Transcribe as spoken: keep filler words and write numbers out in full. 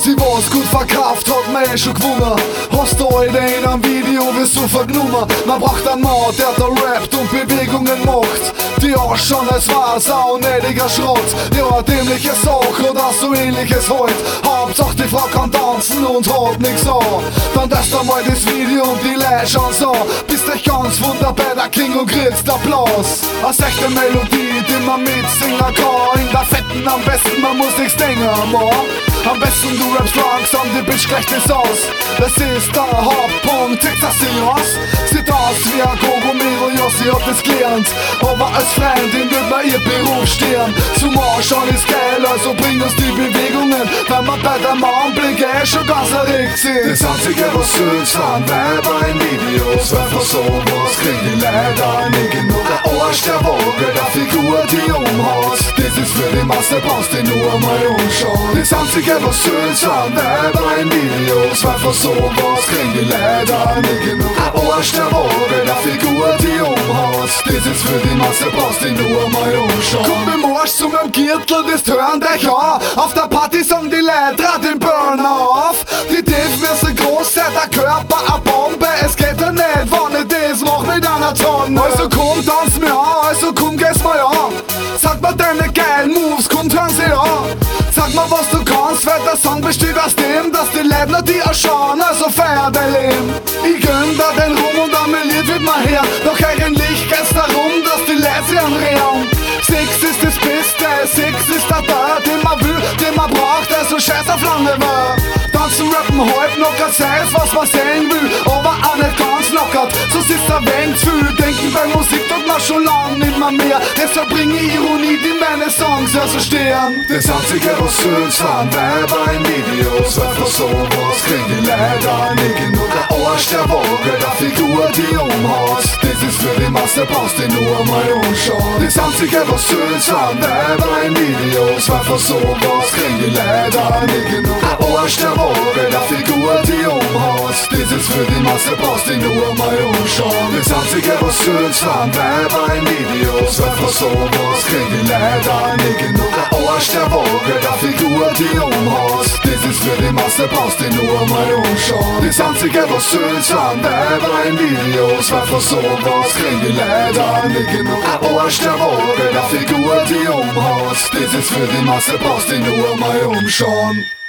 sie was gut verkauft, hat man eh schon gewonnen. Hast du heute in einem Video, wirst du vergenommen. Man braucht einen Mann, der da rappt und Bewegungen macht, die ausschauen als war saunädiger Schrott. Ja, eine dämliche Sache oder so ähnliches halt. Hauptsache die Frau kann tanzen und hat nix an. Dann test einmal das Video und die Leute schauen so. Bist dich ganz wunderbar, der King und kriegst Applaus. Eine echte Melodie, die man mitsingen kann. In der Fetten am besten, man muss nichts denken, man. Am besten du rappst langsam, die Bitch gleicht es aus. Das ist der Hauptpunkt, tickt das sie aus. Sieht aus wie ein Kogomero, ja sie hat es gelernt. Aber als Freundin wird man ihr Beruf stehen. Zum Anschauen ist geil, also bring uns die Bewegungen. Wenn man bei der Mannblick eh schon ganz erregt sind. Das einzige was süß an Weiber in Videos, weil von sowas kriegen die leider nicht genug. Der Arsch der Waage, der Figur die umhaut. Das ist für die Masse, brauchst du nur mal umschauen. Das einzige was süß an Weiber in Videos, weil von sowas kriegen die leider nicht genug. Der Arsch der Waage, der Figur die umhaut. Das ist für die Masse, brauchst du nur mal umschauen. Komm im Arsch zu meinem Gürtel, das hören dich an. Auf der Party sagen die Leute, rat den Burner auf. Die Tief müssen groß sein, der Körper eine Bombe. Es geht ja nicht, wenn ich das mach mit einer Tonne. Also komm, tanz mir an, also komm, geh's mal an. Sag mir deine geilen Moves, komm, hören sie an. Sag mal, was du kannst, weil der Song besteht aus dem, dass die Leute nur die erschauen, also feier dein Leben. Ich gönn da den Rum und am Lied wird man her. Doch eigentlich geht's darum, dass die Leute sich anreden. Sex ist das Beste, Sex ist der da, den man will, den man braucht, also scheiß auf Langeweile. Tanzen, rappen, halb knockert, sei's was man sehen will, aber auch nicht ganz knockert, sonst ist ein wenig zu viel. Denken bei Musik tut man schon lang nicht mehr mehr, deshalb bringe ich Ironie, die meine Songs ja so stehen. Das einzige was süß an Weiber in Videos, weil von sowas kriegen die leider nicht genug. Der Arsch der Waage, der Figur die umhaut, das ist für die Masse, brauchst du nur mal umschauen. Das einzige was süß an Weiber in Videos, weil von sowas kriegen die leider nicht genug. Der Arsch der Waage, der Figur die umhaut, das ist für die Masse, brauchst du nur mal umschauen. Das einzige was süß an Weiber in Videos, weil von sowas kriegen die leider nicht genug. Der Arsch der Waage, der Figur die umhaut, das ist für die Masse, brauchst du nur mal umschauen. Das einzige was süß an Weiber in Videos, weil von sowas kriegen die leider nicht genug. Der Arsch der Waage, der Figur die umhaut, das ist für die Masse, brauchst du nur mal umschauen.